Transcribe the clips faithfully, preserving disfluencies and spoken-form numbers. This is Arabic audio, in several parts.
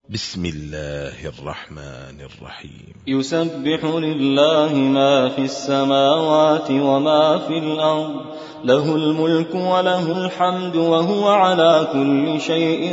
بسم الله الرحمن الرحيم. يسبح لله ما في السماوات وما في الأرض، له الملك وله الحمد وهو على كل شيء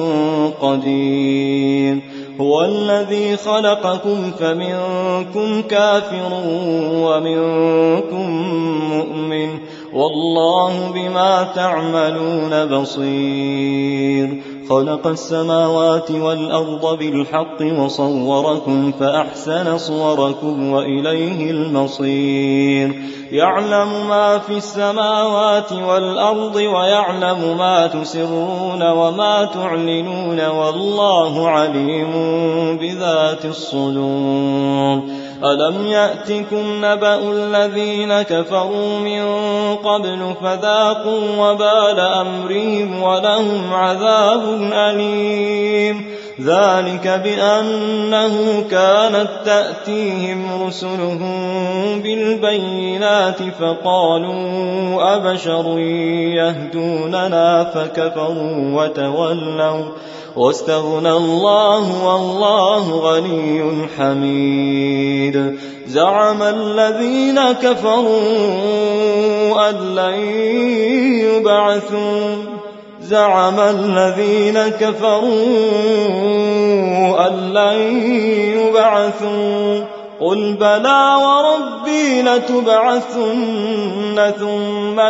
قدير. هو الذي خلقكم فمنكم كافر ومنكم مؤمن، والله بما تعملون بصير. خلق السماوات والأرض بالحق وصوركم فأحسن صوركم وإليه المصير. يعلم ما في السماوات والأرض ويعلم ما تسرون وما تعلنون، والله عليم بذات الصدور. ألم يأتكم نبأ الذين كفروا من قبل فذاقوا وبال أمرهم ولهم عذاب أليم. ذلك بأنه كانت تأتيهم رسلهم بالبينات فقالوا أبشر يهدوننا فكفروا وتولوا واستغنى الله والله غني حميد. زعم الذين كفروا أن لن يبعثوا زعم الذين كفروا أن لن يبعثوا قل بلى وربي لتبعثن ثم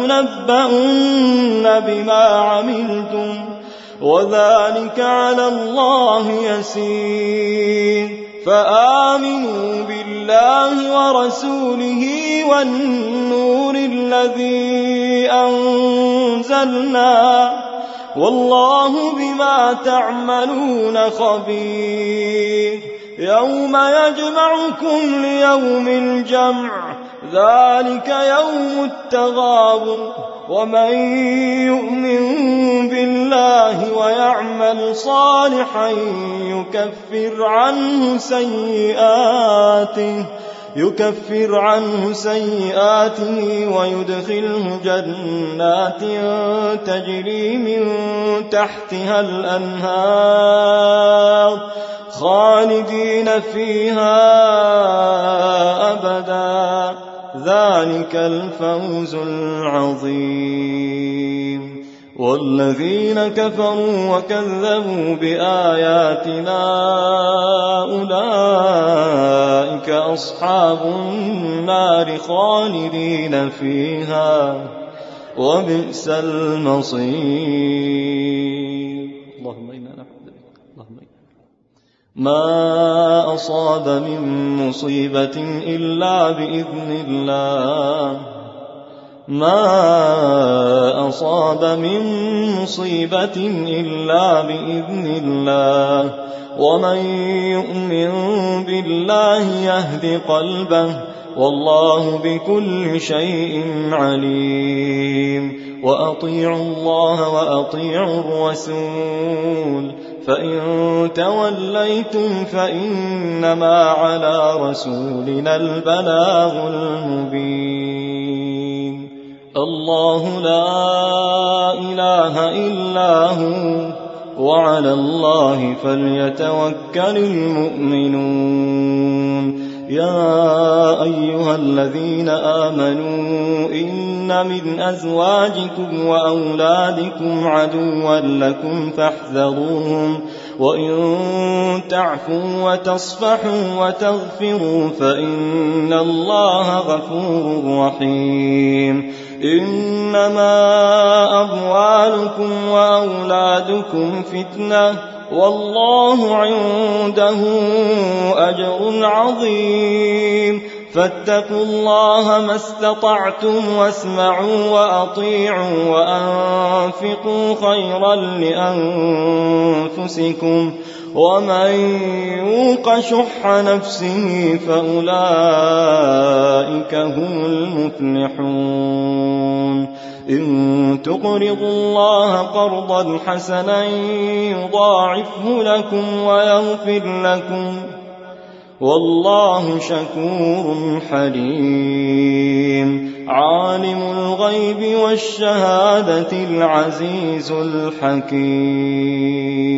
لتنبؤن بما عملتم وذلك على الله يسير. فآمنوا بالله ورسوله والنور الذي أنزلنا، والله بما تعملون خبير. يوم يجمعكم ليوم الجمع، ذلك يوم التغابن. ومن يؤمن بالله ويعمل صالحا يكفر عنه سيئاته يكفر عنه سيئاته ويدخله جنات تجري من تحتها الأنهار خالدين فيها أبدا، ذلك الفوز العظيم. والذين كفروا وكذبوا بآياتنا أولئك أصحاب النار خالدين فيها وبئس المصير. اللهم إنا نعوذ بك اللهم إنا ما أصاب من مصيبة إلا بإذن الله ما أصاب من مصيبة إلا بإذن الله ومن يؤمن بالله يهد قلبه والله بكل شيء عليم. وأطيعوا الله وأطيعوا الرسول فإن توليتم فإنما على رسولنا البلاغ المبين. الله لا إله إلا هو وعلى الله فليتوكل المؤمنون. يا أيها الذين آمنوا إن من أزواجكم وأولادكم عدوا لكم فاحذروهم وإن تعفوا وتصفحوا وتغفروا فإن الله غفور رحيم. إنما أموالكم وأولادكم فتنة والله عنده أجر عظيم. فاتقوا الله ما استطعتم واسمعوا وأطيعوا وأنفقوا خيرا لأنفسكم ومن يوق شح نفسه فأولئك هم المفلحون. إن تقرضوا الله قرضا حسنا يضاعفه لكم ويغفر لكم والله شكور حليم. عالم الغيب والشهادة العزيز الحكيم.